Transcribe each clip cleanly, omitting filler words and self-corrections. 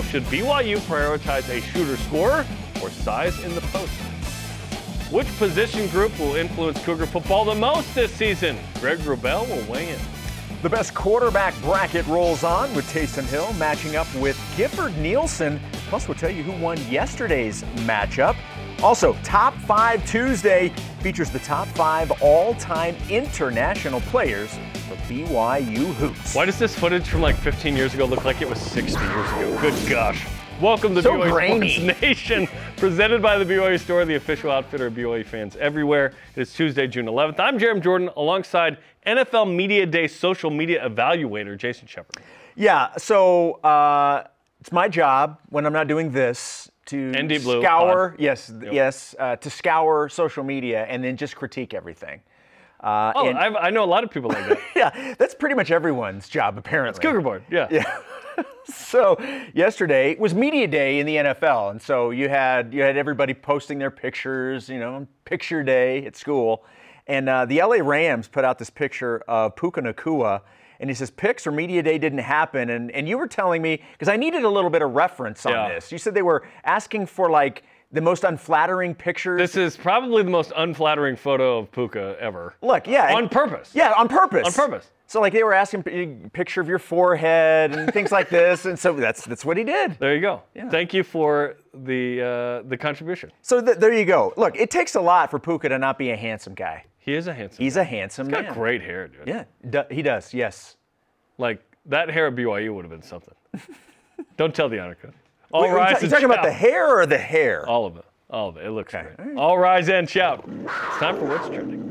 Should BYU prioritize a shooter scorer or size in the post? Which position group will influence Cougar football the most this season? Greg Wrubell will weigh in. The best quarterback bracket rolls on with Taysom Hill matching up with Gifford Nielsen. Plus, we'll tell you who won yesterday's matchup. Also, Top 5 Tuesday features the top 5 all-time international players for BYU hoops. Why does this footage from like 15 years ago look like it was 60 years ago? Good gosh. Welcome to So BYU grainy. Sports Nation, presented by the BYU Store, the official outfitter of BYU fans everywhere. It is Tuesday, June 11th. I'm Jeremy Jordan, alongside NFL Media Day social media evaluator, Jason Shepard. Yeah, so it's my job when I'm not doing this to ND Blue scour, pod. to scour social media and then just critique everything. I know a lot of people like that. Yeah, that's pretty much everyone's job, apparently. It's Cougar Board, yeah. So yesterday was media day in the NFL, and so you had everybody posting their pictures, picture day at school, and the LA Rams put out this picture of Puka Nacua, and he says pics or media day didn't happen, and you were telling me, because I needed a little bit of reference on this. You said they were asking for like the most unflattering pictures. This is probably the most unflattering photo of Puka ever. Look, yeah. On purpose. Yeah, on purpose. On purpose. So like they were asking a picture of your forehead and things like this, and so that's what he did. There you go. Yeah. Thank you for the contribution. So there you go. Look, it takes a lot for Puka to not be a handsome guy. He is a handsome He's guy. a handsome He's man. got great hair, dude. Yeah, he does, yes. Like, that hair at BYU would have been something. Don't tell the honor code. All Wait, rise you and talking about shout. the hair or the hair? All of it. All of it. It looks Okay. great. All rise and shout. It's time for What's Trending.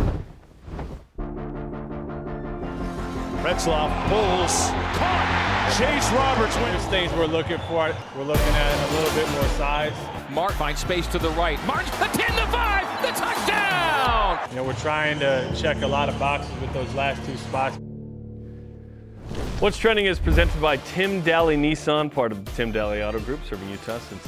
Retzloff pulls, caught. Chase Roberts wins things we're looking for. We're looking at a little bit more size. Mark finds space to the right. Marks the 10-5, the touchdown! We're trying to check a lot of boxes with those last two spots. What's Trending is presented by Tim Daly Nissan, part of the Tim Daly Auto Group, serving Utah since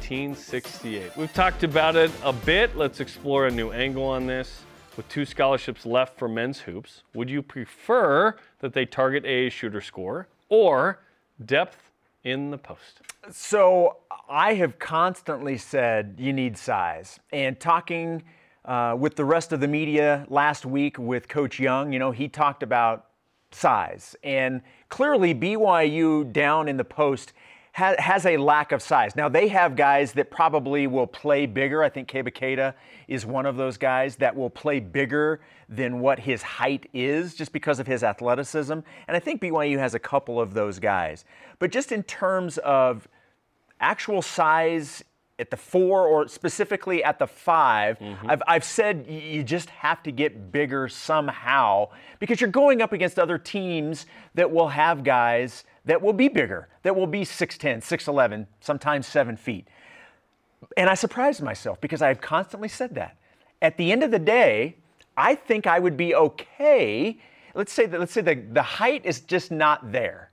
1968. We've talked about it a bit. Let's explore a new angle on this. With 2 scholarships left for men's hoops, would you prefer that they target a shooter score or depth in the post? So I have constantly said you need size. And talking with the rest of the media last week with Coach Young, he talked about size. And clearly BYU down in the post has a lack of size. Now, they have guys that probably will play bigger. I think Kebaketa is one of those guys that will play bigger than what his height is just because of his athleticism. And I think BYU has a couple of those guys. But just in terms of actual size at the 4 or specifically at the 5, I've said you just have to get bigger somehow because you're going up against other teams that will have guys that will be bigger, that will be 6'10", 6'11", sometimes 7 feet. And I surprised myself because I've constantly said that. At the end of the day, I think I would be okay. Let's say the height is just not there.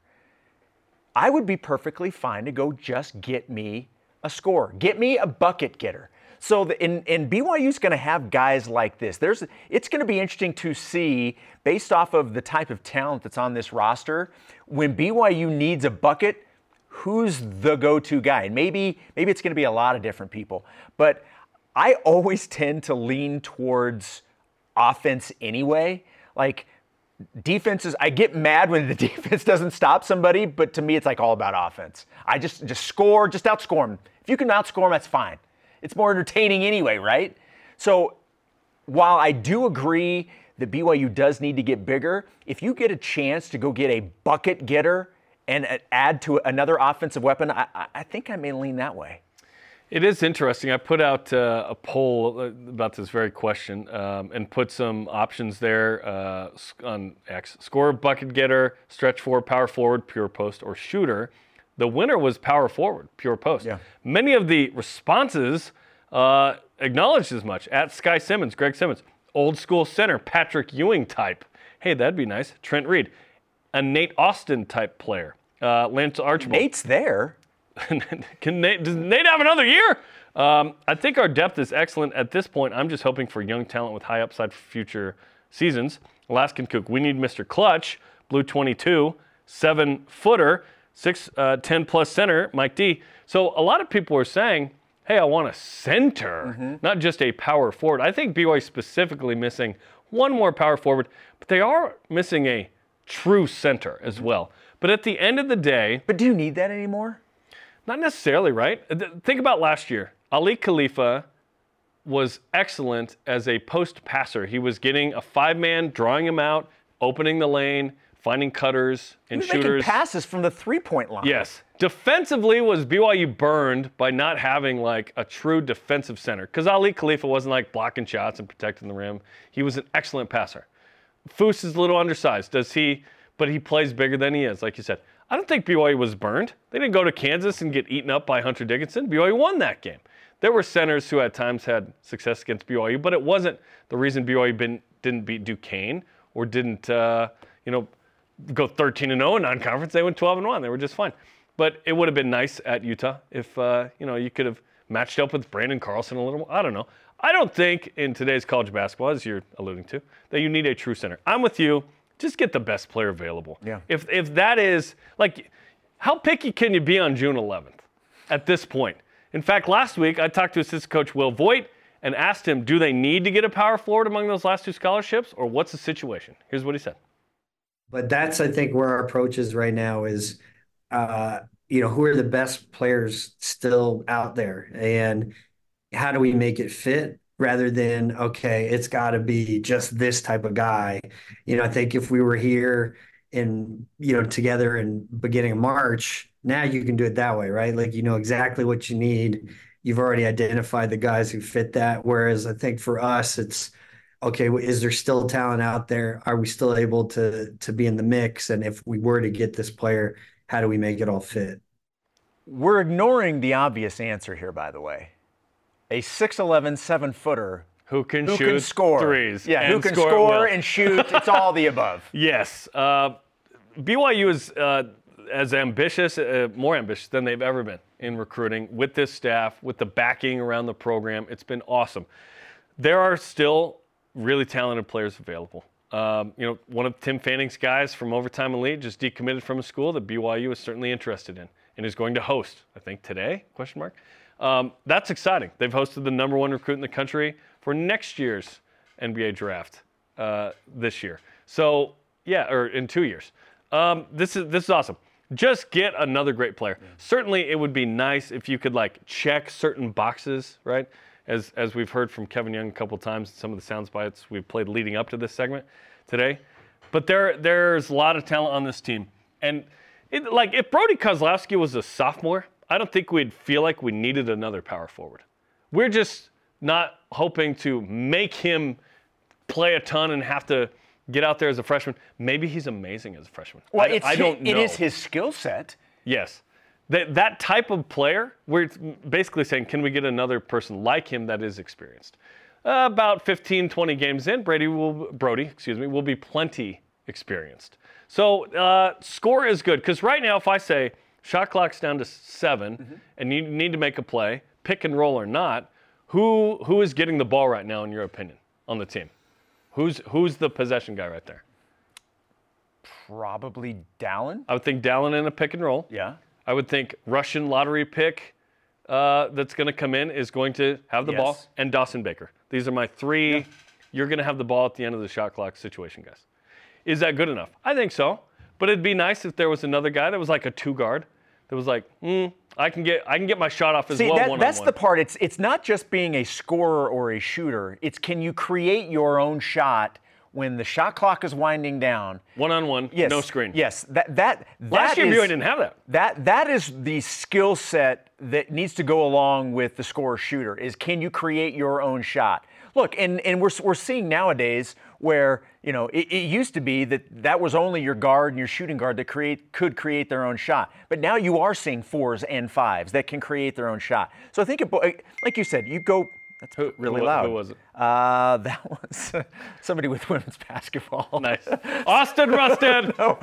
I would be perfectly fine to go just get me a scorer. Get me a bucket getter. So and BYU's going to have guys like this. It's going to be interesting to see, based off of the type of talent that's on this roster, when BYU needs a bucket, who's the go-to guy? And maybe it's going to be a lot of different people. But I always tend to lean towards offense anyway. Like defenses, I get mad when the defense doesn't stop somebody, but to me it's like all about offense. I just score, just outscore them. If you can outscore them, that's fine. It's more entertaining anyway, right? So while I do agree that BYU does need to get bigger, if you get a chance to go get a bucket getter and add to another offensive weapon, I think I may lean that way. It is interesting. I put out a poll about this very question and put some options there on X. Scorer, bucket getter, stretch forward, power forward, pure post, or shooter. The winner was power forward, pure post. Yeah. Many of the responses acknowledged as much. At Sky Simmons, Greg Simmons, old school center, Patrick Ewing type. Hey, that'd be nice. Trent Reed, a Nate Austin type player. Lance Archibald. Nate's there. Does Nate have another year? I think our depth is excellent at this point. I'm just hoping for young talent with high upside for future seasons. Alaskan Kook, we need Mr. Clutch, blue 22, 7-footer. 6'10 plus center, Mike D. So a lot of people are saying, hey, I want a center, not just a power forward. I think BYU is specifically missing one more power forward, but they are missing a true center as well. But at the end of the day... But do you need that anymore? Not necessarily, right? Think about last year. Ali Khalifa was excellent as a post passer. He was getting a 5-man, drawing him out, opening the lane, finding cutters and shooters. Making passes from the 3-point line. Yes. Defensively was BYU burned by not having like a true defensive center because Ali Khalifa wasn't like blocking shots and protecting the rim. He was an excellent passer. Foose is a little undersized. But he plays bigger than he is, like you said. I don't think BYU was burned. They didn't go to Kansas and get eaten up by Hunter Dickinson. BYU won that game. There were centers who at times had success against BYU, but it wasn't the reason BYU didn't beat Duquesne or didn't go 13-0 in non-conference. They went 12-1. They were just fine. But it would have been nice at Utah if you could have matched up with Brandon Carlson a little more. I don't know. I don't think in today's college basketball, as you're alluding to, that you need a true center. I'm with you. Just get the best player available. Yeah. If that is, like, how picky can you be on June 11th at this point? In fact, last week I talked to assistant coach Will Voigt and asked him, do they need to get a power forward among those last 2 scholarships, or what's the situation? Here's what he said. But that's, I think, where our approach is right now is, who are the best players still out there, and how do we make it fit? Rather than, okay, it's got to be just this type of guy. I think if we were here and, together in beginning of March, now you can do it that way, right? Like, you know exactly what you need. You've already identified the guys who fit that. Whereas I think for us, it's, okay, is there still talent out there? Are we still able to be in the mix? And if we were to get this player, how do we make it all fit? We're ignoring the obvious answer here, by the way. A 6'11", 7-footer who can score threes. Yeah, who can score and shoot. It's all the above. Yes. BYU is as ambitious, more ambitious than they've ever been in recruiting with this staff, with the backing around the program. It's been awesome. There are still really talented players available. One of Tim Fanning's guys from Overtime Elite just decommitted from a school that BYU is certainly interested in and is going to host, I think, today, ? That's exciting. They've hosted the number 1 recruit in the country for next year's NBA draft this year. So, or in 2 years. This is awesome. Just get another great player. Yeah. Certainly, it would be nice if you could check certain boxes, right? As we've heard from Kevin Young a couple times, some of the sound bites we've played leading up to this segment today. But there's a lot of talent on this team, and if Brody Kozlowski was a sophomore, I don't think we'd feel like we needed another power forward. We're just not hoping to make him play a ton and have to get out there as a freshman. Maybe he's amazing as a freshman. Well, I don't know. It is his skill set. Yes. That type of player, we're basically saying, can we get another person like him that is experienced? About 15, 20 games in, Brody will be plenty experienced. So score is good, because right now if I say, shot clock's down to 7, and you need to make a play, pick and roll or not, who is getting the ball right now, in your opinion, on the team? Who's the possession guy right there? Probably Dallin. I would think Dallin in a pick and roll. Yeah. I would think Russian lottery pick that's going to come in is going to have the ball, and Dawson Baker. These are my 3. Yeah. You're going to have the ball at the end of the shot clock situation, guys. Is that good enough? I think so. But it'd be nice if there was another guy that was like a 2-guard that was like, I can get my shot off as well one-on-one. That's the part. It's not just being a scorer or a shooter. It's can you create your own shot when the shot clock is winding down. One-on-one, yes, no screen. Yes. Last year, BYU didn't have that. That is the skill set that needs to go along with the scorer-shooter, is can you create your own shot? Look, and we're seeing nowadays where, it used to be that was only your guard and your shooting guard that could create their own shot. But now you are seeing 4s and 5s that can create their own shot. So I think, like you said, you go. That's really loud. Who was it? That was somebody with women's basketball. Nice. Austin Rusted. No.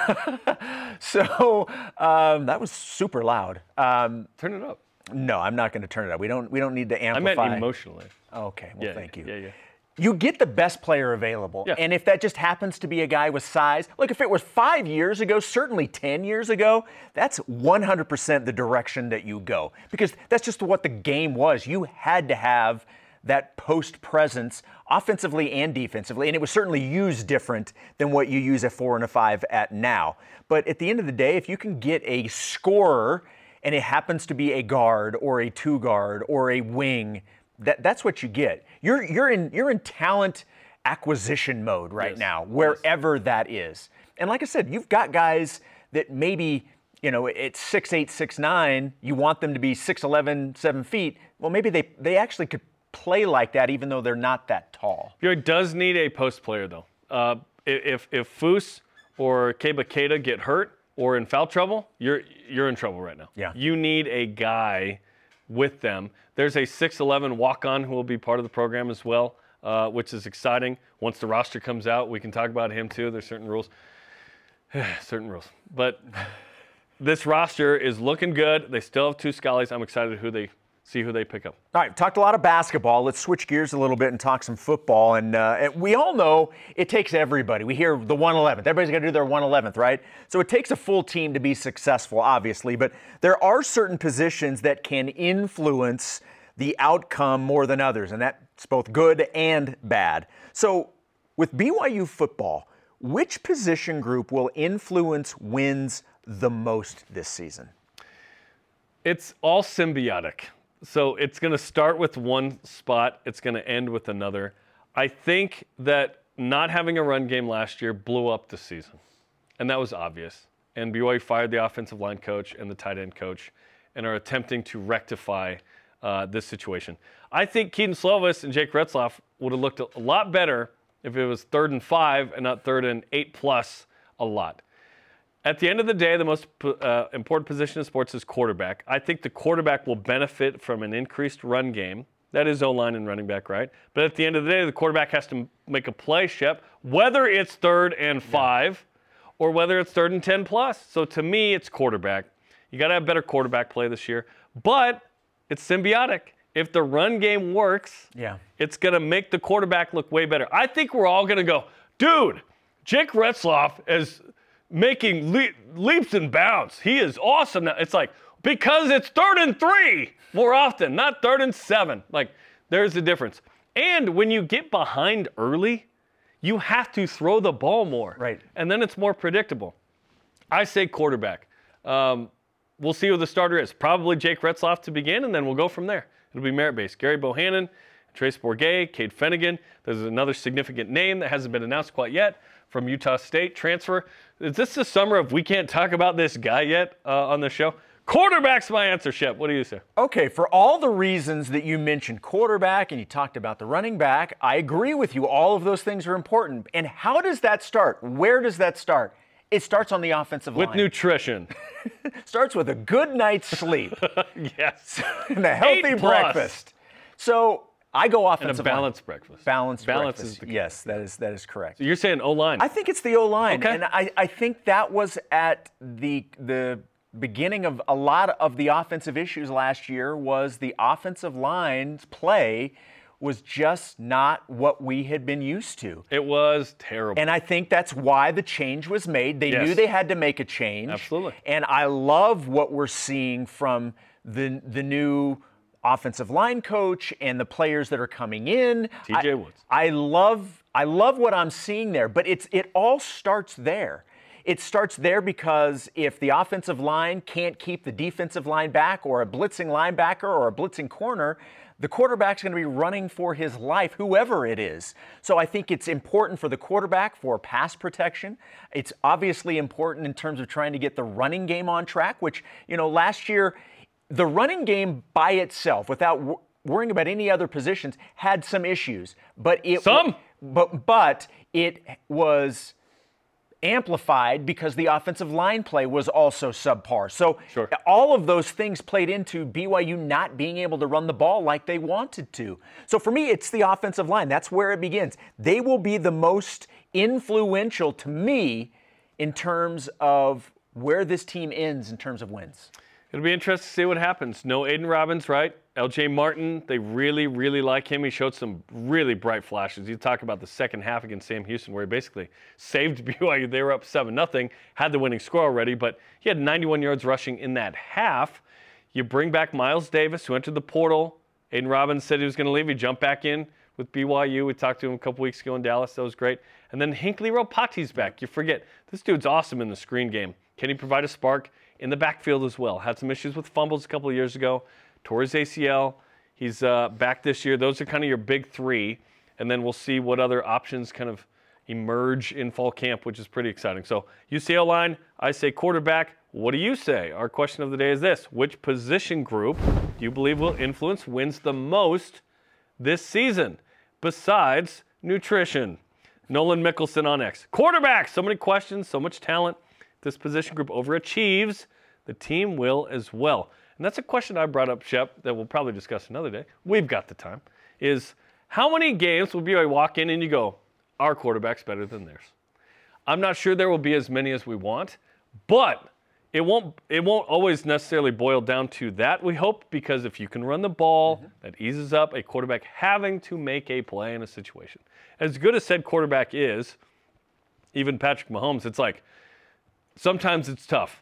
So that was super loud. Turn it up. No, I'm not going to turn it up. We don't need to amplify. I meant emotionally. Okay. Well, thank you. Yeah. you get the best player available. Yeah. And if that just happens to be a guy with size, look, if it was 5 years ago, certainly 10 years ago, that's 100% the direction that you go. Because that's just what the game was. You had to have that post presence offensively and defensively. And it was certainly used different than what you use a 4 and a 5 at now. But at the end of the day, if you can get a scorer and it happens to be a guard or a 2 guard or a wing, that's what you get. You're in talent acquisition mode right now, wherever that is. And like I said, you've got guys that maybe, at 6'8", 6'9", you want them to be 6'11", 7 feet. Well, maybe they actually could play like that even though they're not that tall. BYU does need a post player, though. If Foose or Keba Keita get hurt or in foul trouble, you're in trouble right now. Yeah. You need a guy with them. There's a 6'11" walk-on who will be part of the program as well, which is exciting. Once the roster comes out, we can talk about him too. There's certain rules. But this roster is looking good. They still have 2 Scullies. I'm excited to see who they pick up. All right, talked a lot of basketball. Let's switch gears a little bit and talk some football. And we all know it takes everybody. We hear the 111th. Everybody's got to do their 111th, right? So it takes a full team to be successful, obviously. But there are certain positions that can influence the outcome more than others, and that's both good and bad. So with BYU football, which position group will influence wins the most this season? It's all symbiotic. So it's going to start with one spot. It's going to end with another. I think that not having a run game last year blew up the season, and that was obvious. And BYU fired the offensive line coach and the tight end coach and are attempting to rectify this situation. I think Keaton Slovis and Jake Retzlaff would have looked a lot better if it was 3rd and 5 and not 3rd and 8+ a lot. At the end of the day, the most important position in sports is quarterback. I think the quarterback will benefit from an increased run game. That is O-line and running back, right? But at the end of the day, the quarterback has to make a play, Shep, whether it's 3rd and 5 or whether it's 3rd and 10+. So to me, it's quarterback. You got to have better quarterback play this year. But it's symbiotic. If the run game works, it's going to make the quarterback look way better. I think we're all going to go, dude, Jake Retzlaff is making leaps and bounds. He is awesome now. It's like, because it's 3rd and 3 more often, not 3rd and 7. Like, there's the difference. And when you get behind early, you have to throw the ball more. Right. And then it's more predictable. I say quarterback. We'll see who the starter is. Probably Jake Retzlaff to begin, and then we'll go from there. It'll be merit-based. Gary Bohannon, Trace Bourget, Cade Fennegan. There's another significant name that hasn't been announced quite yet from Utah State transfer. Is this the summer of we can't talk about this guy yet on the show? Quarterback's my answer, Shep. What do you say? Okay, for all the reasons that you mentioned, quarterback, and you talked about the running back, I agree with you. All of those things are important. And how does that start? Where does that start? It starts on the offensive line. With nutrition. Starts with a good night's sleep. Yes. And a healthy 8+. breakfast. So I go offensive and a balanced breakfast. Balanced Balance breakfast. is the key. Yes, that is correct. So you're saying O-line. I think it's the O-line. Okay. And I think that was at the beginning of a lot of the offensive issues last year was the offensive line's play was just not what we had been used to. It was terrible. And I think that's why the change was made. They knew they had to make a change. Absolutely. And I love what we're seeing from the new offensive line coach and the players that are coming in. TJ Woods. I love what I'm seeing there, but it all starts there. It starts there because if the offensive line can't keep the defensive line back or a blitzing linebacker or a blitzing corner, the quarterback's going to be running for his life, whoever it is. So I think it's important for the quarterback for pass protection. It's obviously important in terms of trying to get the running game on track, which, last year, the running game by itself, without worrying about any other positions, had some issues. But it was amplified because the offensive line play was also subpar. So all of those things played into BYU not being able to run the ball like they wanted to. So for me, it's the offensive line. That's where it begins. They will be the most influential to me in terms of where this team ends in terms of wins. It'll be interesting to see what happens. No Aiden Robbins, right? L.J. Martin, they really, really like him. He showed some really bright flashes. You talk about the second half against Sam Houston where he basically saved BYU. They were up 7-0, had the winning score already, but he had 91 yards rushing in that half. You bring back Miles Davis, who entered the portal. Aiden Robbins said he was going to leave. He jumped back in with BYU. We talked to him a couple weeks ago in Dallas. That was great. And then Hinckley Ropati's back. You forget, this dude's awesome in the screen game. Can he provide a spark in the backfield as well? Had some issues with fumbles a couple of years ago. Tore his ACL. He's back this year. Those are kind of your big three. And then we'll see what other options kind of emerge in fall camp, which is pretty exciting. So UCL line, I say quarterback. What do you say? Our question of the day is this. Which position group do you believe will influence wins the most this season besides nutrition? Nolan Mickelson on X. Quarterback, so many questions, so much talent. This position group overachieves. The team will as well. And that's a question I brought up, Shep, that we'll probably discuss another day. We've got the time. Is how many games will BYU walk in and you go, our quarterback's better than theirs? I'm not sure there will be as many as we want, but it won't always necessarily boil down to that, we hope, because if you can run the ball, that eases up a quarterback having to make a play in a situation. As good as said quarterback is, even Patrick Mahomes, it's like sometimes it's tough.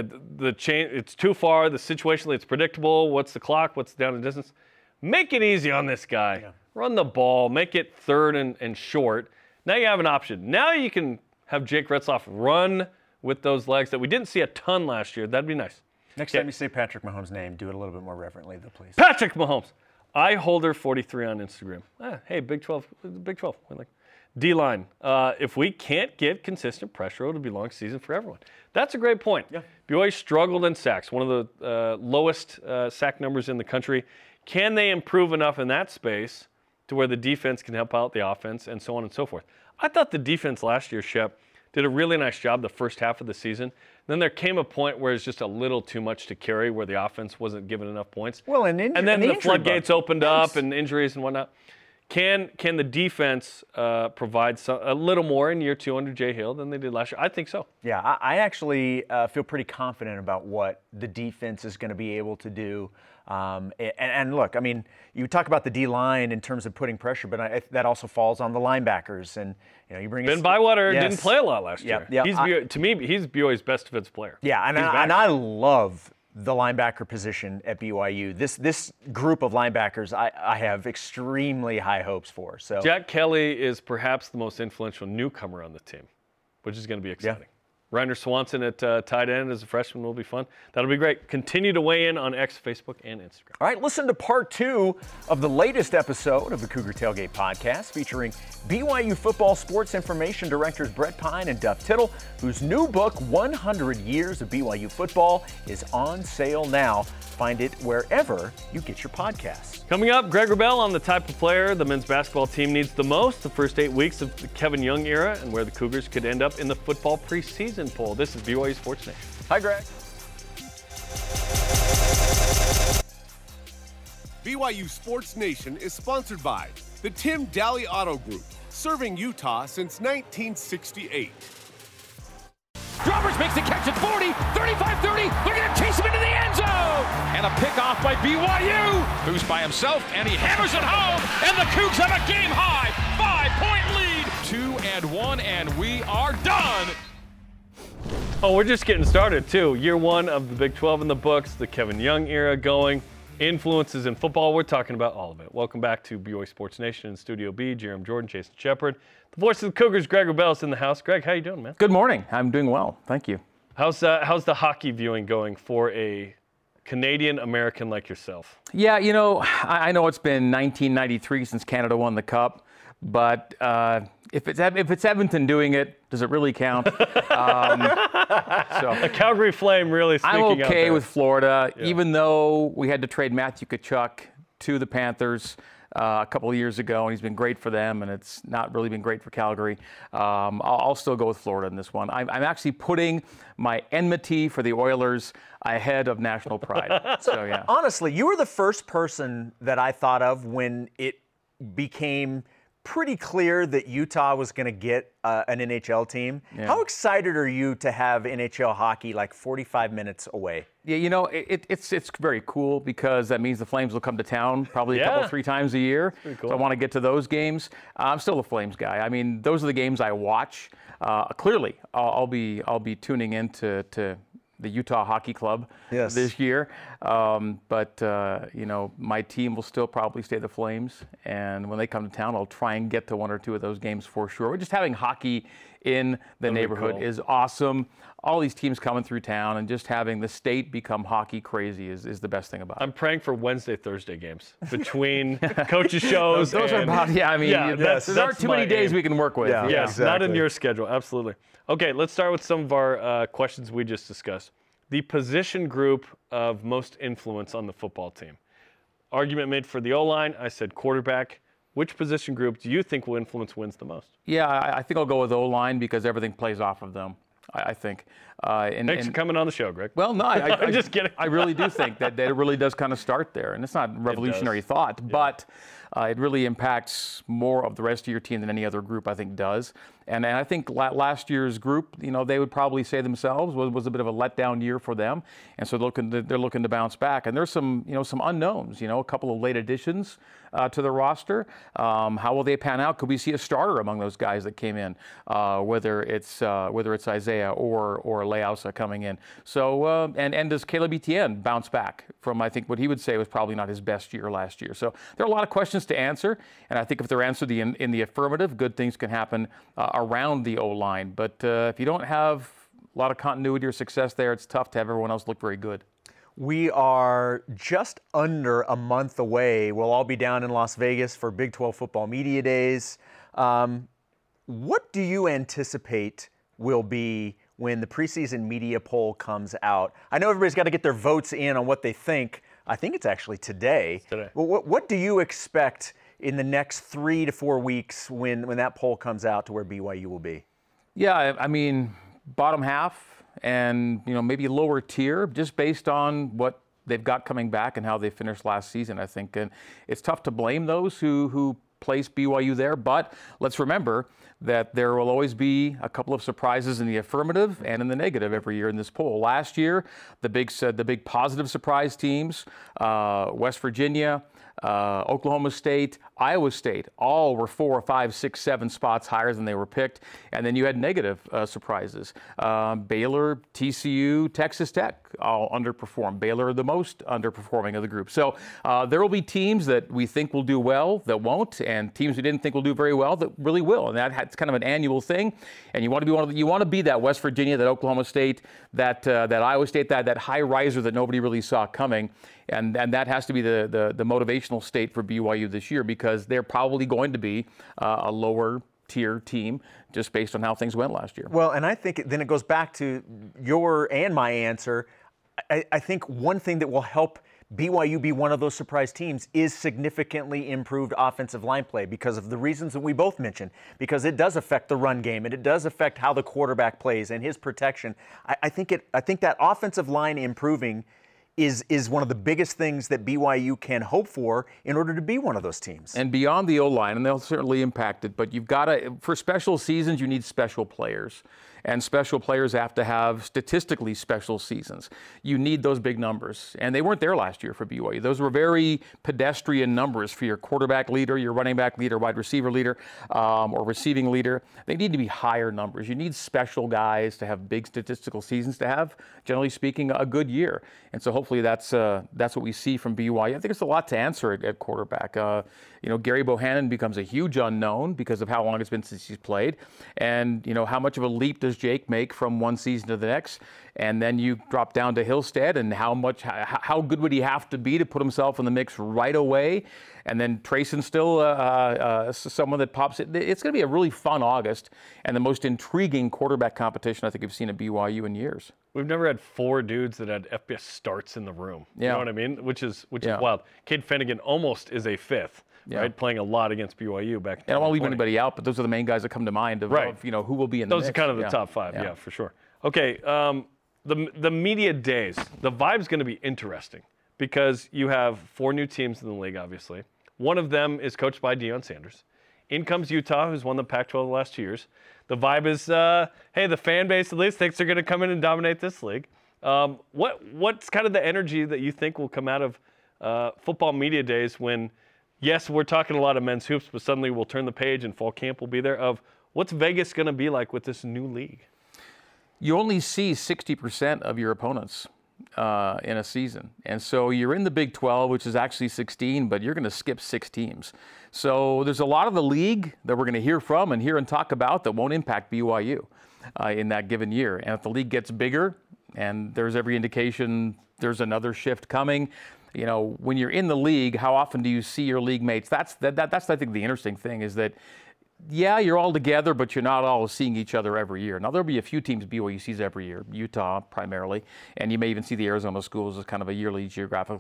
It's too far. The situationally, it's predictable. What's the clock? What's the down and distance? Make it easy on this guy. Yeah. Run the ball. Make it third and short. Now you have an option. Now you can have Jake Retzloff run with those legs that we didn't see a ton last year. That'd be nice. Next time you say Patrick Mahomes' name, do it a little bit more reverently, though, please. Patrick Mahomes. iHolder43 on Instagram. Hey, Big 12. Big 12. Like D-line. If we can't get consistent pressure, it'll be a long season for everyone. That's a great point. Yeah. BYU struggled in sacks, one of the lowest sack numbers in the country. Can they improve enough in that space to where the defense can help out the offense and so on and so forth? I thought the defense last year, Shep, did a really nice job the first half of the season. Then there came a point where it's just a little too much to carry, where the offense wasn't given enough points. Well, and then the floodgates opened up and injuries and whatnot. Can the defense provide a little more in year two under Jay Hill than they did last year? I think so. Yeah, I actually feel pretty confident about what the defense is going to be able to do. And look, I mean, you talk about the D-line in terms of putting pressure, but that also falls on the linebackers. And you bring Ben Bywater didn't play a lot last year. Yep. To me, he's BYU's best defensive player. Yeah, and I love the linebacker position at BYU. This group of linebackers I have extremely high hopes for. So Jack Kelly is perhaps the most influential newcomer on the team, which is going to be exciting. Yeah. Reiner Swanson at tight end as a freshman will be fun. That'll be great. Continue to weigh in on X, Facebook, and Instagram. All right, listen to part 2 of the latest episode of the Cougar Tailgate Podcast featuring BYU football sports information directors Brett Pine and Duff Tittle, whose new book, 100 Years of BYU Football, is on sale now. Find it wherever you get your podcasts. Coming up, Greg Wrubell on the type of player the men's basketball team needs the most, the first 8 weeks of the Kevin Young era, and where the Cougars could end up in the football preseason poll. This is BYU Sports Nation. Hi, Greg. BYU Sports Nation is sponsored by the Tim Daly Auto Group, serving Utah since 1968. Roberts makes the catch at 40, 35-30. They're going to chase him into the end zone. And a pick off by BYU. Who's by himself, and he hammers it home. And the Cougs have a game-high 5-point lead. 2-1, and we are done. Oh, we're just getting started, too. Year 1 of the Big 12 in the books, the Kevin Young era going. Influences in football, we're talking about all of it. Welcome back to BYU Sports Nation in Studio B. Jerem Jordan, Jason Shepard. The voice of the Cougars, Greg Wrubell, is in the house. Greg, how you doing, man? Good morning. I'm doing well. Thank you. How's the hockey viewing going for a Canadian-American like yourself? Yeah, I know it's been 1993 since Canada won the Cup, but if it's Edmonton doing it, does it really count? A Calgary Flame really speaking out there. I'm okay with Florida, even though we had to trade Matthew Tkachuk to the Panthers a couple of years ago, and he's been great for them, and it's not really been great for Calgary. I'll still go with Florida in this one. I'm actually putting my enmity for the Oilers ahead of national pride. So, yeah. Honestly, you were the first person that I thought of when it became pretty clear that Utah was going to get an NHL team. Yeah. How excited are you to have NHL hockey like 45 minutes away? Yeah, it's very cool because that means the Flames will come to town probably a couple, 3 times a year. Cool. So I want to get to those games. I'm still a Flames guy. I mean, those are the games I watch. Clearly, I'll be tuning into the Utah Hockey Club this year. But my team will still probably stay the Flames. And when they come to town, I'll try and get to 1 or 2 of those games for sure. Just having hockey in the neighborhood is awesome. All these teams coming through town and just having the state become hockey crazy is the best thing about it. I'm praying for Wednesday, Thursday games between coaches' shows. Those are about, there aren't too many days we can work with. Yeah, exactly. Not in your schedule, absolutely. Okay, let's start with some of our questions we just discussed. The position group of most influence on the football team. Argument made for the O-line. I said quarterback. Which position group do you think will influence wins the most? Yeah, I think I'll go with O-line because everything plays off of them, I think. Thanks for coming on the show, Greg. Well, no, I'm just kidding. I really do think that it really does kind of start there. And it's not revolutionary thought, but it really impacts more of the rest of your team than any other group, I think, does. And I think last year's group, they would probably say themselves was a bit of a letdown year for them, and so they're looking to bounce back. And there's some unknowns, a couple of late additions to the roster. How will they pan out? Could we see a starter among those guys that came in? Whether it's Isaiah or Leausa coming in. So and does Caleb Etienne bounce back from I think what he would say was probably not his best year last year? So there are a lot of questions to answer, and I think if they're answered in the affirmative, good things can happen around the O-line. But if you don't have a lot of continuity or success there, it's tough to have everyone else look very good. We are just under a month away. We'll all be down in Las Vegas for Big 12 Football Media Days. What do you anticipate will be when the preseason media poll comes out? I know everybody's got to get their votes in on what they think. I think it's actually today. What do you expect in the next 3 to 4 weeks when that poll comes out to where BYU will be? Yeah, I mean, bottom half and maybe lower tier, just based on what they've got coming back and how they finished last season, I think. And it's tough to blame those who place BYU there, but let's remember that there will always be a couple of surprises in the affirmative and in the negative every year in this poll. Last year, the big positive surprise teams, West Virginia, Oklahoma State, Iowa State, all were 4, 5, 6, 7 spots higher than they were picked. And then you had negative surprises. Baylor, TCU, Texas Tech all underperformed. Baylor the most underperforming of the group. So there will be teams that we think will do well that won't, and teams we didn't think will do very well that really will. And that's kind of an annual thing. And you want to be that West Virginia, that Oklahoma State, that Iowa State, that high riser that nobody really saw coming. And that has to be the motivational state for BYU this year, because they're probably going to be a lower tier team just based on how things went last year. Well, and I think then it goes back to your and my answer. I think one thing that will help BYU be one of those surprise teams is significantly improved offensive line play, because of the reasons that we both mentioned, because it does affect the run game and it does affect how the quarterback plays and his protection. I think that offensive line improving is one of the biggest things that BYU can hope for in order to be one of those teams. And beyond the O-line, and they'll certainly impact it, but you've got to, for special seasons, you need special players. And special players have to have statistically special seasons. You need those big numbers. And they weren't there last year for BYU. Those were very pedestrian numbers for your quarterback leader, your running back leader, wide receiver leader, or receiving leader. They need to be higher numbers. You need special guys to have big statistical seasons to have, generally speaking, a good year. And so hopefully that's what we see from BYU. I think it's a lot to answer at quarterback. Gary Bohannon becomes a huge unknown because of how long it's been since he's played. And, how much of a leap does Jake make from one season to the next? And then you drop down to Hillstead, and how good would he have to be to put himself in the mix right away? And then Trayson's still someone that pops it. It's going to be a really fun August and the most intriguing quarterback competition I think we've seen at BYU in years. We've never had 4 dudes that had FBS starts in the room. You know what I mean? Which is wild. Cade Finnegan almost is a 5th. Right, playing a lot of BYU back. And I won't leave anybody out, but those are the main guys that come to mind of who will be in the mix. Those are kind of the top 5, for sure. Okay, the media days, the vibe's going to be interesting because you have 4 new teams in the league, obviously. One of them is coached by Deion Sanders. In comes Utah, who's won the Pac-12 the last 2 years. The vibe is, hey, the fan base at least thinks they're going to come in and dominate this league. What's kind of the energy that you think will come out of football media days when, yes, we're talking a lot of men's hoops, but suddenly we'll turn the page and fall camp will be there, of what's Vegas going to be like with this new league? You only see 60% of your opponents in a season. And so you're in the Big 12, which is actually 16, but you're going to skip 6 teams. So there's a lot of the league that we're going to hear from and hear and talk about that won't impact BYU in that given year. And if the league gets bigger, and there's every indication there's another shift coming, when you're in the league, how often do you see your league mates? That's I think the interesting thing is that, yeah, you're all together, but you're not all seeing each other every year. Now, there'll be a few teams BYU sees every year, Utah primarily, and you may even see the Arizona schools as kind of a yearly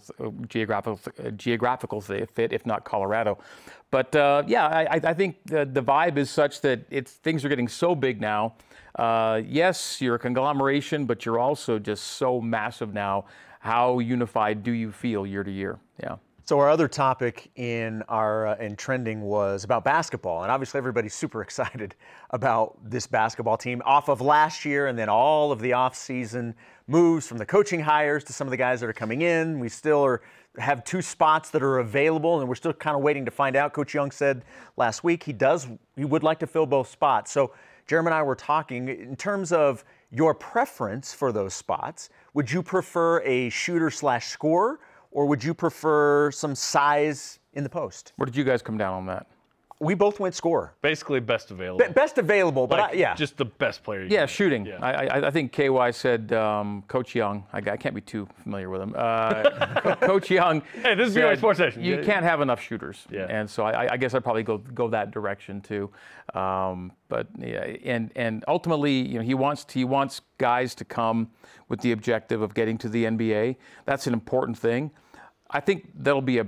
geographical fit, if not Colorado. But, I think the vibe is such that things are getting so big now. Yes, you're a conglomeration, but you're also just so massive now. How unified do you feel year to year? Yeah. So our other topic in trending was about basketball, and obviously everybody's super excited about this basketball team off of last year, and then all of the off-season moves from the coaching hires to some of the guys that are coming in. We still have 2 spots that are available, and we're still kind of waiting to find out. Coach Young said last week he would like to fill both spots. So Jeremy and I were talking in terms of your preference for those spots. Would you prefer a shooter/scorer? Or would you prefer some size in the post? Where did you guys come down on that? We both went scorer. Basically best available. Best available, but just the best player. Yeah, shooting. Yeah. I think KY said Coach Young. I can't be too familiar with him. Coach Young. Hey, this is BYU Sports Nation. You can't have enough shooters. Yeah. And so I guess I'd probably go that direction too. But yeah, and ultimately, he wants guys to come with the objective of getting to the NBA. That's an important thing. I think that'll be a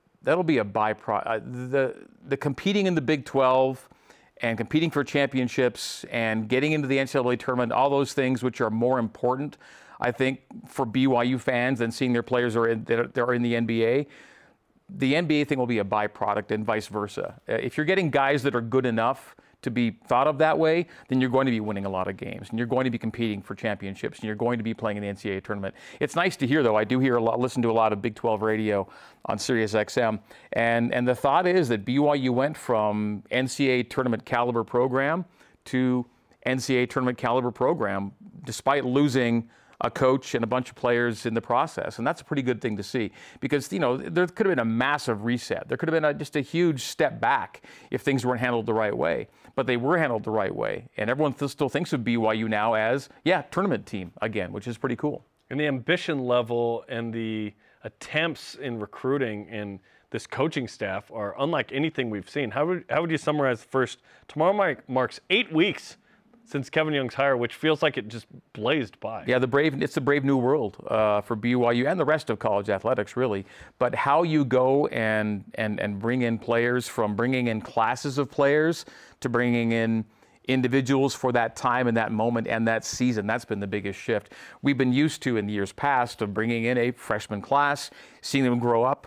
byproduct. The competing in the Big 12 and competing for championships and getting into the NCAA tournament, all those things which are more important, I think, for BYU fans than seeing their players that are in the NBA. The NBA thing will be a byproduct and vice versa. If you're getting guys that are good enough to be thought of that way, then you're going to be winning a lot of games, and you're going to be competing for championships, and you're going to be playing in the NCAA tournament. It's nice to hear, though. I do listen to a lot of Big 12 radio on Sirius XM, and the thought is that BYU went from NCAA tournament caliber program to NCAA tournament caliber program, despite losing a coach and a bunch of players in the process. And that's a pretty good thing to see because, there could have been a massive reset. There could have been just a huge step back if things weren't handled the right way. But they were handled the right way. And everyone still thinks of BYU now as, tournament team again, which is pretty cool. And the ambition level and the attempts in recruiting in this coaching staff are unlike anything we've seen. How would you summarize the first? Tomorrow marks 8 weeks since Kevin Young's hire, which feels like it just blazed by. Yeah, it's a brave new world for BYU and the rest of college athletics, really. But how you go and bring in players, from bringing in classes of players to bringing in individuals for that time and that moment and that season, that's been the biggest shift. We've been used to in the years past of bringing in a freshman class, seeing them grow up,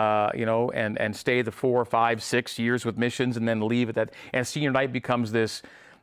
and stay the 4, 5, 6 years with missions and then leave at that. And senior night becomes this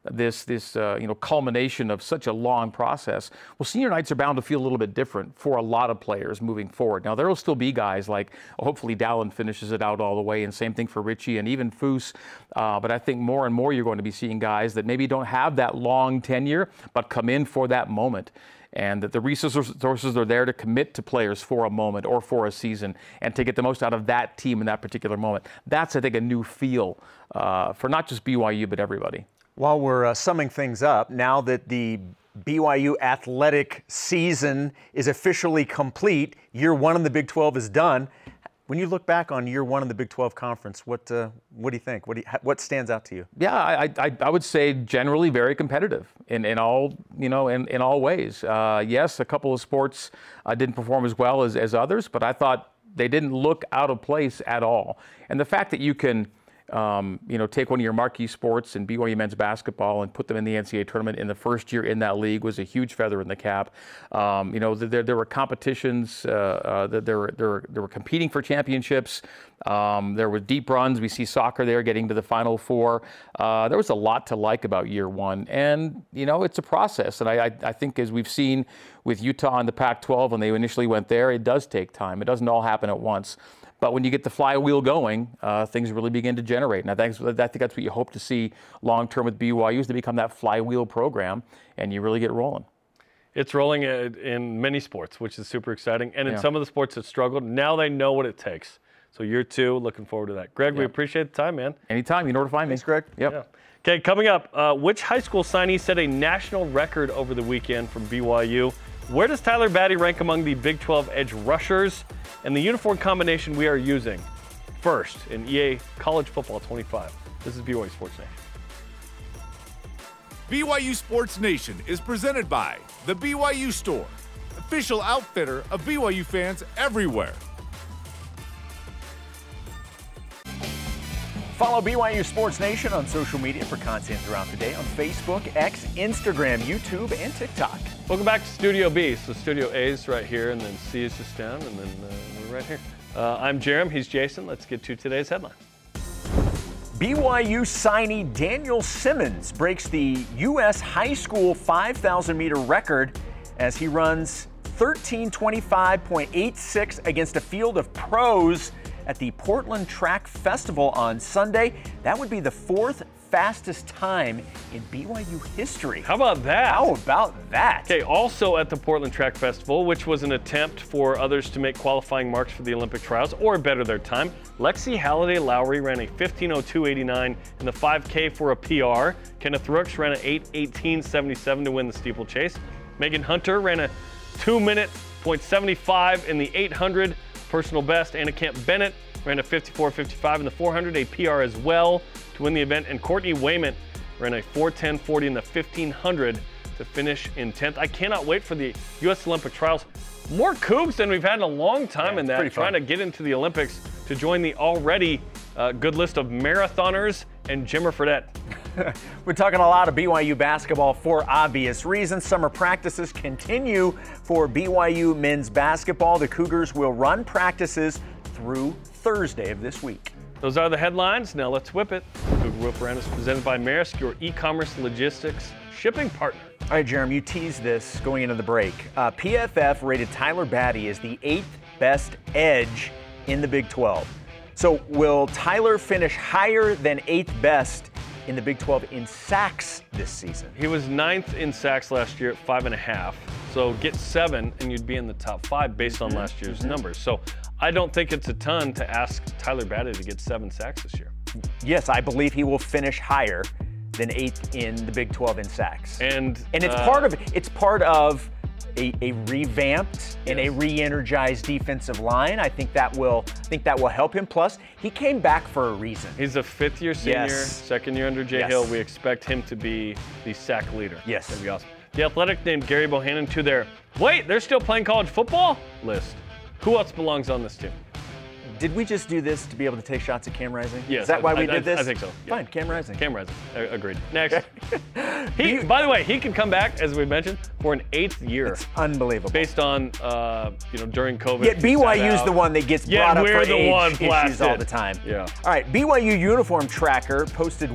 culmination of such a long process. Well, senior nights are bound to feel a little bit different for a lot of players moving forward. Now, there will still be guys like, hopefully Dallin finishes it out all the way, and same thing for Richie and even Foose. But I think more and more you're going to be seeing guys that maybe don't have that long tenure, but come in for that moment. And that the resources are there to commit to players for a moment or for a season and to get the most out of that team in that particular moment. That's, I think, a new feel for not just BYU, but everybody. While we're summing things up, now that the BYU athletic season is officially complete, year 1 in the Big 12 is done. When you look back on year 1 in the Big 12 conference, what do you think? What stands out to you? Yeah, I would say generally very competitive in all ways. Yes, a couple of sports didn't perform as well as others, but I thought they didn't look out of place at all. And the fact that you can take one of your marquee sports and BYU men's basketball and put them in the NCAA tournament in the first year in that league was a huge feather in the cap. There were competitions, there were competing for championships. There were deep runs. We see soccer there getting to the Final Four. There was a lot to like about year one. And, it's a process. And I think as we've seen with Utah in the Pac-12 when they initially went there, it does take time. It doesn't all happen at once. But when you get the flywheel going, things really begin to generate. And I think that's what you hope to see long-term with BYU is to become that flywheel program, and you really get rolling. It's rolling in many sports, which is super exciting. And in some of the sports that struggled, now they know what it takes. So year two, looking forward to that. Greg, we appreciate the time, man. Anytime. You know where to find me. Thanks, Greg. Yep. Yeah. Okay, coming up, which high school signee set a national record over the weekend from BYU? Where does Tyler Batty rank among the Big 12 edge rushers? And the uniform combination we are using first in EA College Football 25. This is BYU Sports Nation. BYU Sports Nation is presented by The BYU Store, official outfitter of BYU fans everywhere. Follow BYU Sports Nation on social media for content throughout the day on Facebook, X, Instagram, YouTube, and TikTok. Welcome back to Studio B. So Studio A is right here, and then C is just down, and then we're right here. I'm Jerem. He's Jason. Let's get to today's headline. BYU signee Daniel Simmons breaks the U.S. high school 5,000-meter record as he runs 13:25.86 against a field of pros at the Portland Track Festival on Sunday. That would be the fourth fastest time in BYU history. How about that? How about that? Okay, also at the Portland Track Festival, which was an attempt for others to make qualifying marks for the Olympic trials or better their time, Lexi Halliday-Lowry ran a 15:02.89 in the 5K for a PR. Kenneth Rooks ran an 8:18.77 to win the steeplechase. Megan Hunter ran a 2:75 in the 800 personal best. Anna Camp Bennett ran a 54.55 in the 400, a PR as well to win the event. And Courtney Wayment ran a 4:10.40 in the 1500 to finish in 10th. I cannot wait for the U.S. Olympic trials. More Cougs than we've had in a long time in that, trying to get into the Olympics to join the already good list of marathoners and Jimmer Fredette. We're talking a lot of BYU basketball for obvious reasons. Summer practices continue for BYU men's basketball. The Cougars will run practices through Thursday of this week. Those are the headlines. Now let's whip it. Cougar Whip Around is presented by Maersk, your e-commerce logistics shipping partner. All right, Jerem, you teased this going into the break. PFF rated Tyler Batty as the 8th best edge in the Big 12. So will Tyler finish higher than 8th best in the Big 12 in sacks this season? He was 9th in sacks last year at 5.5. So get 7 and you'd be in the top 5 based on last year's numbers. So I don't think it's a ton to ask Tyler Batty to get 7 sacks this year. Yes, I believe he will finish higher than 8th in the Big 12 in sacks. And it's part of a revamped and a re-energized defensive line. I think that will help him. Plus, he came back for a reason. He's a 5th-year senior, second year under Jay Hill. We expect him to be the sack leader. Yes. That'd be awesome. The Athletic named Gary Bohannon to their they're still playing college football list. Who else belongs on this team? Did we just do this to be able to take shots at Cam Rising? Yes. Is that why we did this? I think so. Yeah. Fine, Cam Rising. Cam Rising. Agreed. Next. By the way, he can come back, as we mentioned, for an 8th year. It's unbelievable. Based on, during COVID. Yet BYU's the one that gets brought up for age issues all the time. Yeah. All right, BYU Uniform Tracker posted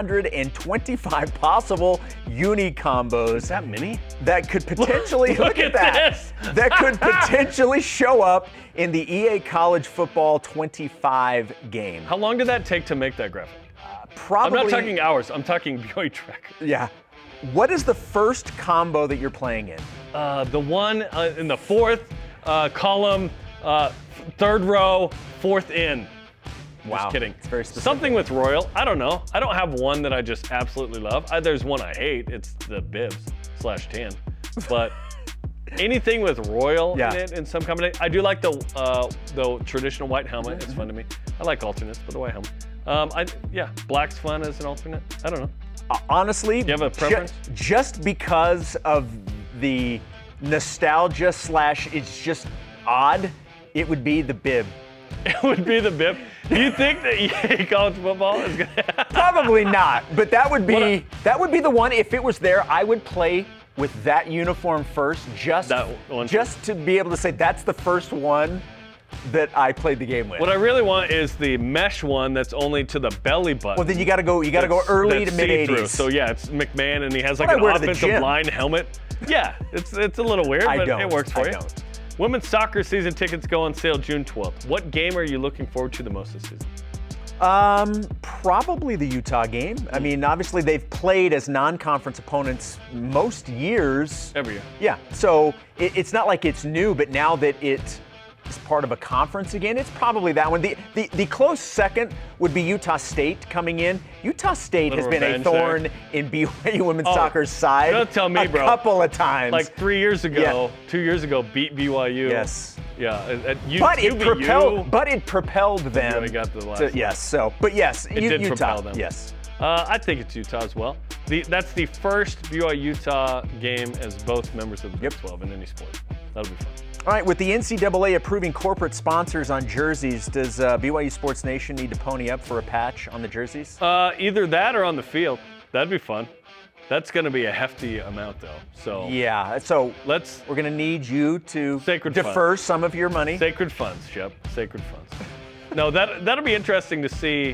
125 possible uni combos. Is that many? That could potentially, look at that. This. That could potentially show up in the EA College Football 25 game. How long did that take to make that graphic? Probably. I'm not talking hours. I'm talking BYU Tracker. Yeah. What is the first combo that you're playing in? The one in the 4th column, 3rd row, 4th in. Wow. Just kidding. It's very specific. Something with Royal. I don't know. I don't have one that I just absolutely love. There's one I hate. It's the Bibs/tan. But anything with Royal in it in some combination. I do like the traditional white helmet. It's fun to me. I like alternates, but the white helmet. Black's fun as an alternate. I don't know. Honestly, do you have a preference? Just because of the nostalgia / it's just odd, it would be the bib It would be the BIP. Do you think that EA college football is going to Probably not, but that would be the one. If it was there, I would play with that uniform first, just to be able to say that's the first one that I played the game with. What I really want is the mesh one that's only to the belly button. Well, then you got to go early to mid '80s. So yeah, it's McMahon, and he has like What an I wear to the offensive gym. line helmet. Yeah, it's a little weird, but it works for you. Women's soccer season tickets go on sale June 12th. What game are you looking forward to the most this season? Probably the Utah game. I mean, obviously they've played as non-conference opponents most years. Every year. Yeah, so it's not like it's new, but now that it is part of a conference again, it's probably that one. The close second would be Utah State coming in. Utah State has been a thorn in BYU women's soccer's side don't tell me, a bro. couple of times. Like 3 years ago, 2 years ago, beat BYU. Yes. Yeah. But it propelled them. They got to the last. Yes. It did Utah. propel them. Yes. I think it's Utah as well. That's the first BYU-Utah game as both members of the Big 12 in any sport. That'll be fun. All right, with the NCAA approving corporate sponsors on jerseys, does BYU Sports Nation need to pony up for a patch on the jerseys? Either that or on the field. That'd be fun. That's going to be a hefty amount, though. So yeah. So we're going to need you to defer some of your money. Sacred funds, Shep. Sacred funds. No, that'll be interesting to see.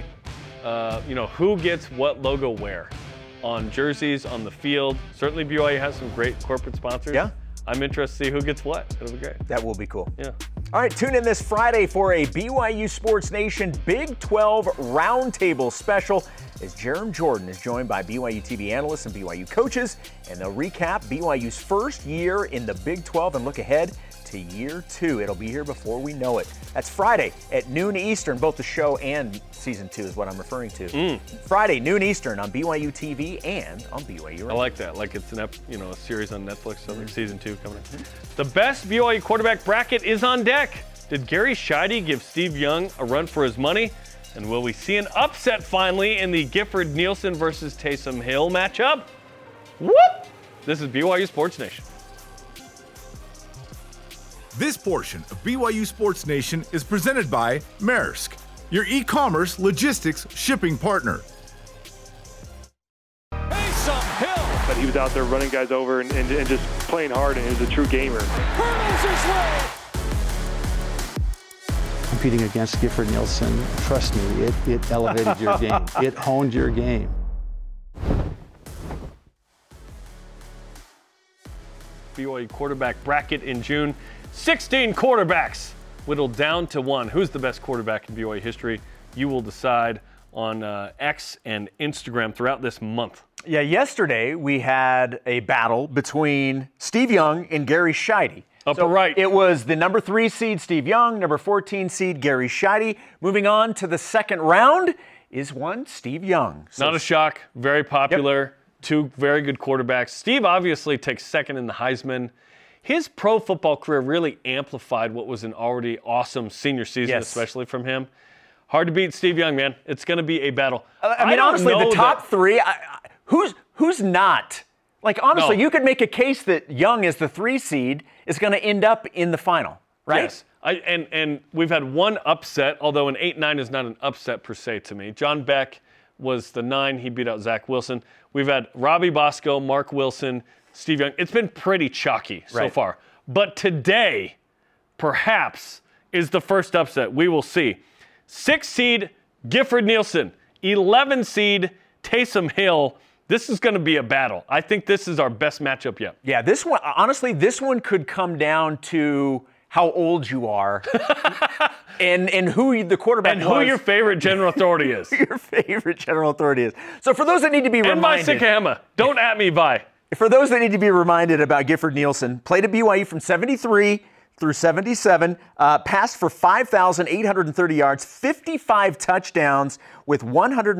Who gets what logo where on jerseys, on the field. Certainly, BYU has some great corporate sponsors. Yeah. I'm interested to see who gets what. It'll be great. That will be cool. Yeah. All right, tune in this Friday for a BYU Sports Nation Big 12 Roundtable special as Jerem Jordan is joined by BYU TV analysts and BYU coaches, and they'll recap BYU's first year in the Big 12 and look ahead to year 2. It'll be here before we know it. That's Friday at noon Eastern. Both the show and season 2 is what I'm referring to. Friday, noon Eastern on BYU TV and on BYU Radio. I like that. Like it's a series on Netflix. So there's season 2 coming in. The best BYU quarterback bracket is on deck. Did Gary Scheide give Steve Young a run for his money? And will we see an upset finally in the Gifford Nielsen versus Taysom Hill matchup? Whoop! This is BYU Sports Nation. This portion of BYU Sports Nation is presented by Maersk, your e-commerce logistics shipping partner. Taysom Hill. But he was out there running guys over and just playing hard, and he was a true gamer. Hurdles his way. Competing against Gifford Nielsen, trust me, it elevated your game. It honed your game. BYU quarterback bracket in June. 16 quarterbacks whittled down to 1. Who's the best quarterback in BYU history? You will decide on X and Instagram throughout this month. Yeah, yesterday we had a battle between Steve Young and Gary Scheide. Upper right. It was the number 3 seed Steve Young, number 14 seed Gary Scheide. Moving on to the second round is one Steve Young. So not a shock. Very popular. Yep. 2 very good quarterbacks. Steve obviously takes second in the Heisman. His pro football career really amplified what was an already awesome senior season, especially from him. Hard to beat Steve Young, man. It's going to be a battle. I mean, honestly, the top 3, who's not? Like, honestly, you could make a case that Young as the 3 seed is going to end up in the final, right? Yes. And we've had one upset, although an 8-9 is not an upset per se to me. John Beck was the 9. He beat out Zach Wilson. We've had Robbie Bosco, Mark Wilson, Steve Young. It's been pretty chalky so far. But today, perhaps, is the first upset. We will see. 6 seed Gifford Nielsen, 11 seed Taysom Hill. This is going to be a battle. I think this is our best matchup yet. Yeah, this one, honestly, this one could come down to how old you are and who the quarterback was. And who your favorite general authority is. Your favorite general authority is. So for those that need to be reminded. And by Sikahema. Don't at me, bye. For those that need to be reminded about Gifford Nielsen, played at BYU from 73 through 77, passed for 5,830 yards, 55 touchdowns with a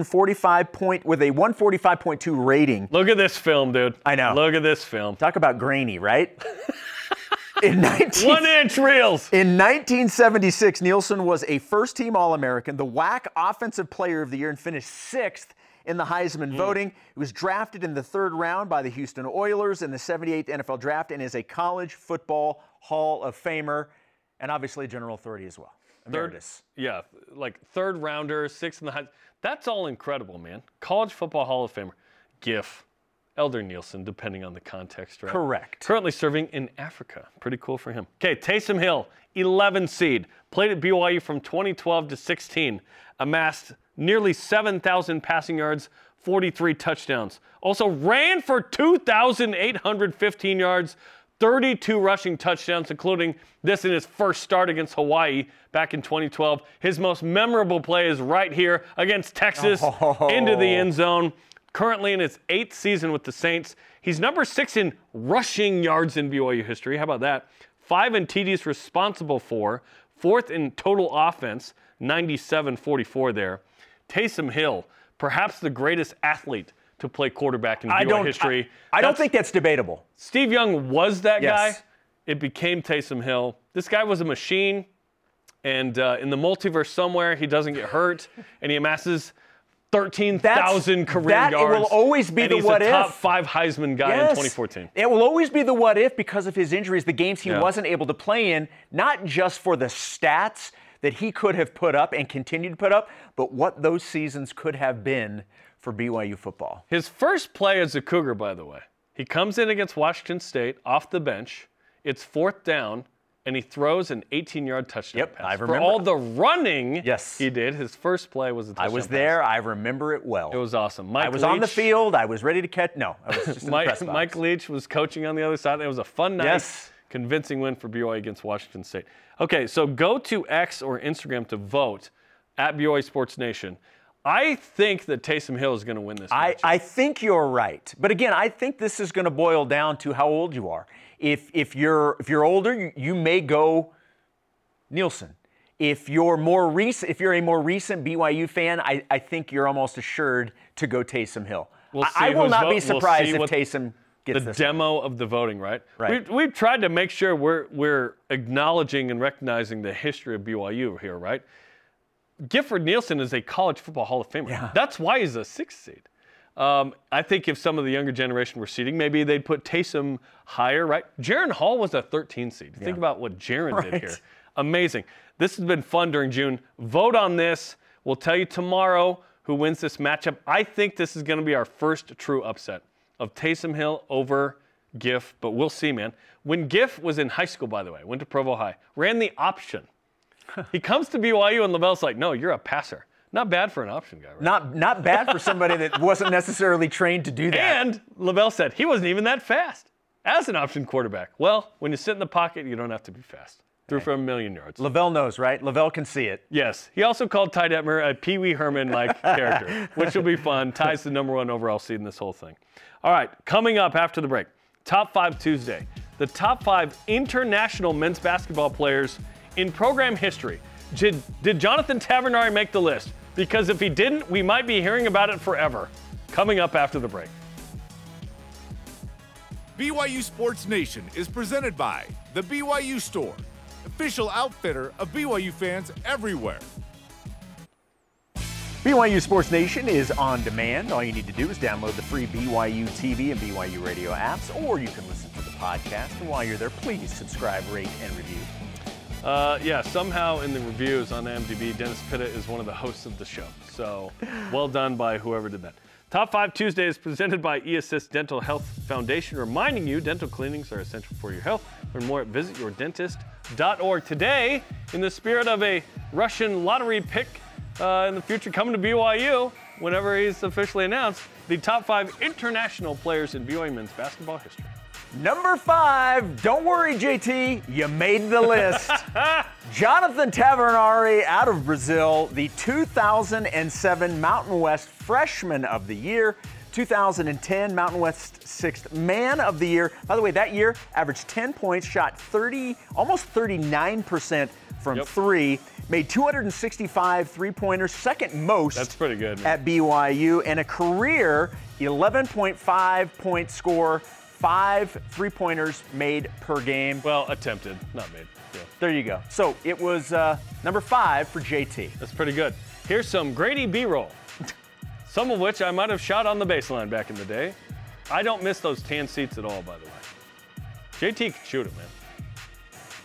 145.2 rating. Look at this film, dude. I know. Look at this film. Talk about grainy, right? 1-inch reels. In 1976, Nielsen was a first-team All-American, the WAC Offensive Player of the Year, and finished 6th in the Heisman voting. He was drafted in the 3rd round by the Houston Oilers in the 78th NFL Draft and is a college football Hall of Famer. And obviously general authority as well. Emeritus. Third rounder, sixth in the high. That's all incredible, man. College Football Hall of Famer. Giff. Elder Nielsen, depending on the context, right? Correct. Currently serving in Africa. Pretty cool for him. Okay, Taysom Hill, 11 seed. Played at BYU from 2012 to 16. Amassed nearly 7,000 passing yards, 43 touchdowns. Also ran for 2,815 yards, 32 rushing touchdowns, including this in his first start against Hawaii back in 2012. His most memorable play is right here against Texas into the end zone. Currently in his 8th season with the Saints. He's number 6 in rushing yards in BYU history. How about that? 5 in TDs responsible for. 4th in total offense, 97-44 there. Taysom Hill, perhaps the greatest athlete to play quarterback in BYU history. I don't think that's debatable. Steve Young was that guy. It became Taysom Hill. This guy was a machine. And in the multiverse somewhere, he doesn't get hurt. And he amasses 13,000 career yards. It will always be the what if. He's a top 5 Heisman guy in 2014. It will always be the what if because of his injuries, the games he wasn't able to play in, not just for the stats that he could have put up and continued to put up, but what those seasons could have been for BYU football. His first play as a Cougar, by the way, he comes in against Washington State off the bench. It's 4th down. And he throws an 18-yard touchdown pass. I remember. For all the running he did, his first play was a touchdown I was there. Pass. I remember it well. It was awesome. I was on the field. I was ready to catch. No, I was just in the press box. Mike Leach was coaching on the other side. It was a fun night. Yes. Convincing win for BYU against Washington State. Okay, so go to X or Instagram to vote at BYU Sports Nation. I think that Taysom Hill is going to win this match. I think you're right. But again, I think this is going to boil down to how old you are. If you're older, you may go Nielsen. If you're a more recent BYU fan, I think you're almost assured to go Taysom Hill. I will not be surprised if Taysom gets this demo of the voting, right? We've tried to make sure we're acknowledging and recognizing the history of BYU here, right? Gifford Nielsen is a college football Hall of Famer. Yeah. That's why he's a 6th seed. I think if some of the younger generation were seeding, maybe they'd put Taysom higher, right? Jaron Hall was a 13 seed. Think about what Jaron did here. Amazing. This has been fun during June. Vote on this. We'll tell you tomorrow who wins this matchup. I think this is going to be our first true upset of Taysom Hill over Giff, but we'll see, man. When Giff was in high school, by the way, went to Provo High, ran the option. He comes to BYU and LaVelle's like, no, you're a passer. Not bad for an option guy, right? Not bad for somebody that wasn't necessarily trained to do that. And LaVelle said he wasn't even that fast as an option quarterback. Well, when you sit in the pocket, you don't have to be fast. Threw for 1,000,000 yards. LaVelle knows, right? LaVelle can see it. Yes. He also called Ty Detmer a Pee Wee Herman-like character, which will be fun. Ty's the #1 overall seed in this whole thing. All right, coming up after the break, Top 5 Tuesday. The top 5 international men's basketball players in program history. Did Jonathan Tavernari make the list? Because if he didn't, we might be hearing about it forever. Coming up after the break. BYU Sports Nation is presented by The BYU Store, official outfitter of BYU fans everywhere. BYU Sports Nation is on demand. All you need to do is download the free BYU TV and BYU radio apps, or you can listen to the podcast. And while you're there, please subscribe, rate, and review. Somehow in the reviews on IMDb, Dennis Pitta is one of the hosts of the show. So well done by whoever did that. Top 5 Tuesday is presented by eAssist Dental Health Foundation, reminding you dental cleanings are essential for your health. Learn more at visityourdentist.org. Today, in the spirit of a Russian lottery pick in the future coming to BYU, whenever he's officially announced, the top 5 international players in BYU men's basketball history. Number 5, don't worry, JT, you made the list. Jonathan Tavernari out of Brazil, the 2007 Mountain West Freshman of the Year, 2010 Mountain West 6th Man of the Year. By the way, that year averaged 10 points, shot almost 39% from 3, made 265 three-pointers, second most. That's pretty good, man. At BYU, and a career 11.5 point score. 5 three-pointers made per game. Well, attempted, not made. Yeah. There you go. So it was number 5 for JT. That's pretty good. Here's some Grady B-roll, some of which I might have shot on the baseline back in the day. I don't miss those tan seats at all, by the way. JT can shoot it, man.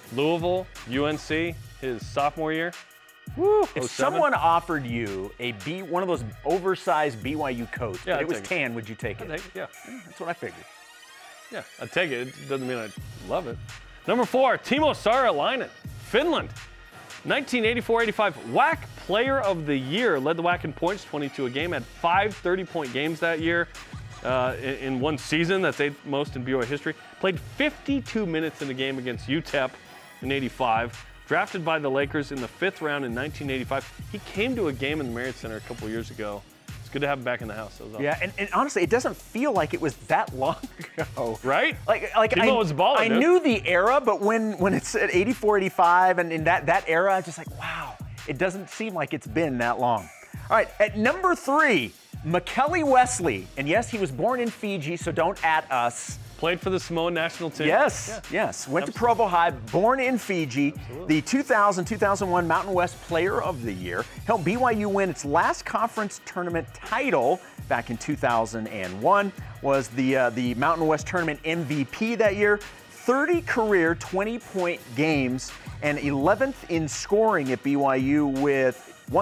Louisville, UNC, his sophomore year. Woo. If 07? someone offered you one of those oversized BYU coats, Yeah, but I'd it was take it. tan, would you take it? I'd take it, yeah. That's what I figured. Yeah, I'd take it. It doesn't mean I love it. Number 4, Timo Saarelainen, Finland. 1984-85 WAC Player of the Year. Led the WAC in points, 22 a game. Had 5 30-point games that year in one season. That's 8th most in BYU history. Played 52 minutes in a game against UTEP in 85. Drafted by the Lakers in the 5th round in 1985. He came to a game in the Marriott Center a couple of years ago. It's good to have him back in the house. That was awesome. Yeah, and honestly, it doesn't feel like it was that long ago. Right? Like Timo was balling, I dude. knew the era, but when it's at 84, 85, and in that era, I'm just like, wow, it doesn't seem like it's been that long. All right, at number 3, McKelly Wesley. And yes, he was born in Fiji, so don't at us. Played for the Samoan national team. Yes, yes. Went to Provo High, born in Fiji. The 2000-2001 Mountain West Player of the Year. Helped BYU win its last conference tournament title back in 2001. Was the Mountain West Tournament MVP that year. 30 career 20-point games and 11th in scoring at BYU with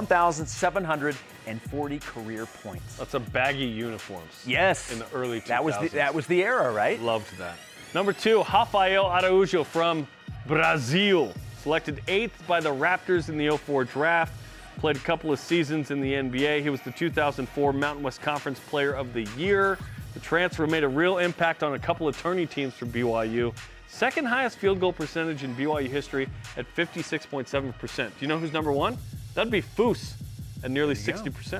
1,740 career points. That's a baggy uniforms. Yes. In the early 2000s. That was the era, right? Loved that. Number 2, Rafael Araújo from Brazil. Selected 8th by the Raptors in the 04 draft. Played a couple of seasons in the NBA. He was the 2004 Mountain West Conference Player of the Year. The transfer made a real impact on a couple of tourney teams for BYU. Second highest field goal percentage in BYU history at 56.7%. Do you know who's number 1? That'd be Foose at nearly 60%.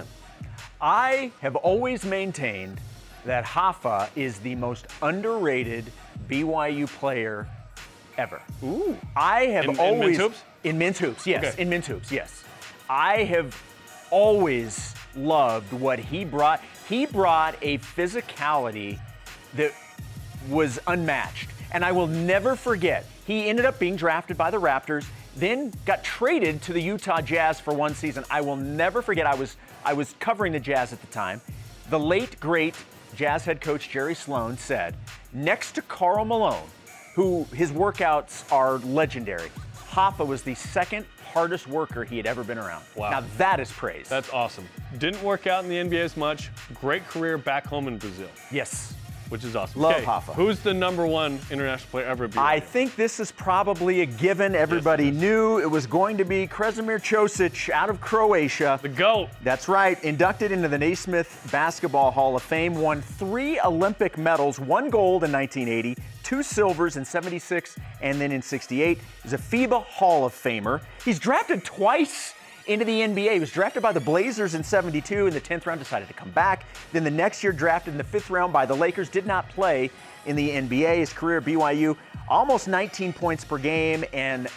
I have always maintained that Hoffa is the most underrated BYU player ever. Ooh. I have in always men's hoops? In men's hoops, yes. Okay. In men's hoops, yes. I have always loved what he brought. He brought a physicality that was unmatched. And I will never forget, he ended up being drafted by the Raptors, then got traded to the Utah Jazz for one season. I will never forget, I was covering the Jazz at the time. The late, great Jazz head coach Jerry Sloan said, next to Karl Malone, who his workouts are legendary, Hoffa was the second hardest worker he had ever been around. Wow. Now that is praise. That's awesome. Didn't work out in the NBA as much. Great career back home in Brazil. Yes. Which is awesome. Love Hoffa. Who's the number 1 international player ever at BYU? I think this is probably a given. Everybody knew it was going to be Krešimir Ćosić out of Croatia. The GOAT. That's right. Inducted into the Naismith Basketball Hall of Fame. Won 3 Olympic medals, 1 gold in 1980, 2 silvers in 76, and then in 68. He's a FIBA Hall of Famer. He's drafted twice into the NBA. He was drafted by the Blazers in 72. In the 10th round, decided to come back. Then the next year, drafted in the 5th round by the Lakers. Did not play in the NBA. His career at BYU, almost 19 points per game and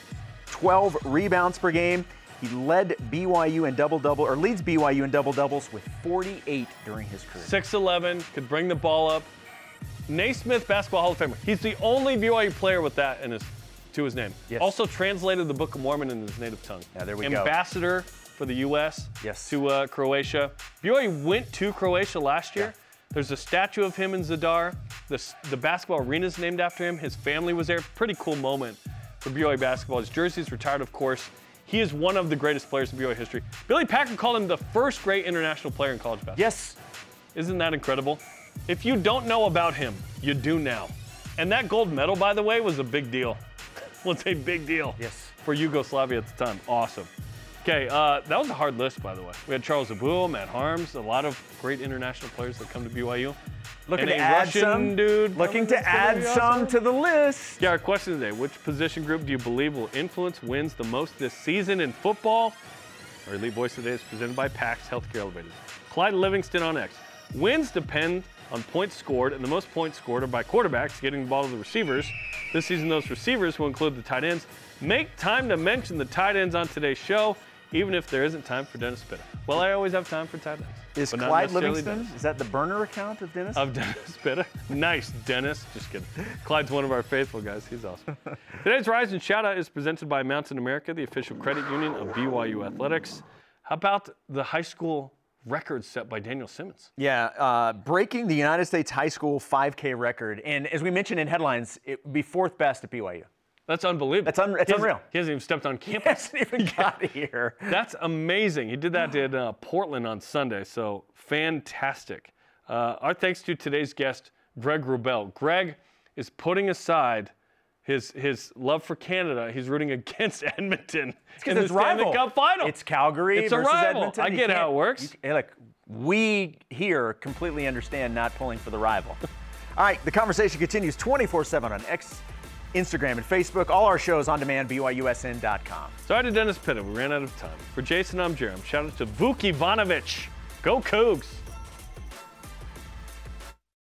12 rebounds per game. He led BYU in leads BYU in double-doubles with 48 during his career. 6'11", could bring the ball up. Naismith Basketball Hall of Famer. He's the only BYU player with that to his name. Yes. Also translated the Book of Mormon in his native tongue. Yeah, there we go. Ambassador for the U.S. Yes. to Croatia. BYU went to Croatia last year. Yeah. There's a statue of him in Zadar. The basketball arena is named after him. His family was there. Pretty cool moment for BYU basketball. His jersey's retired, of course. He is one of the greatest players in BYU history. Billy Packer called him the first great international player in college basketball. Yes. Isn't that incredible? If you don't know about him, you do now. And that gold medal, by the way, was a big deal. Was a big deal. Yes. For Yugoslavia at the time. Awesome. Okay, that was a hard list, by the way. We had Charles Abouo, Matt Harms, a lot of great international players that come to BYU. Looking And to a add Russian some. dude. Looking to add some to the list. Yeah, our question today, which position group do you believe will influence wins the most this season in football? Our Elite Voice today is presented by PAX Healthcare Elevators. Clyde Livingston on X. Wins depend on points scored, and the most points scored are by quarterbacks getting the ball to the receivers. This season, those receivers will include the tight ends. Make time to mention the tight ends on today's show, even if there isn't time for Dennis Pitta. Well, I always have time for tight ends. Is but not Clyde necessarily Livingston, Dennis. is that the burner account of Dennis? Of Dennis Pitta. Nice, Dennis. Just kidding. Clyde's one of our faithful guys. He's awesome. Today's Rise and Shout Out is presented by Mountain America, the official credit union of BYU Athletics. How about the high school record set by Daniel Simmons? Yeah, breaking the United States high school 5K record. And as we mentioned in headlines, it would be 4th best at BYU. That's unbelievable. It's unreal. He hasn't even stepped on campus. He hasn't even got here. That's amazing. He did that in Portland on Sunday, so fantastic. Our thanks to today's guest, Greg Wrubell. Greg is putting aside his love for Canada. He's rooting against Edmonton in the Stanley Cup final. It's Calgary versus Edmonton. I get how it works. Look, we here completely understand not pulling for the rival. All right, the conversation continues 24/7 on X, Instagram, and Facebook. All our shows on demand, BYUSN.com. Sorry to Dennis Pitta. We ran out of time. For Jason, I'm Jerem. Shout out to Vuk Ivanovic. Go Cougs.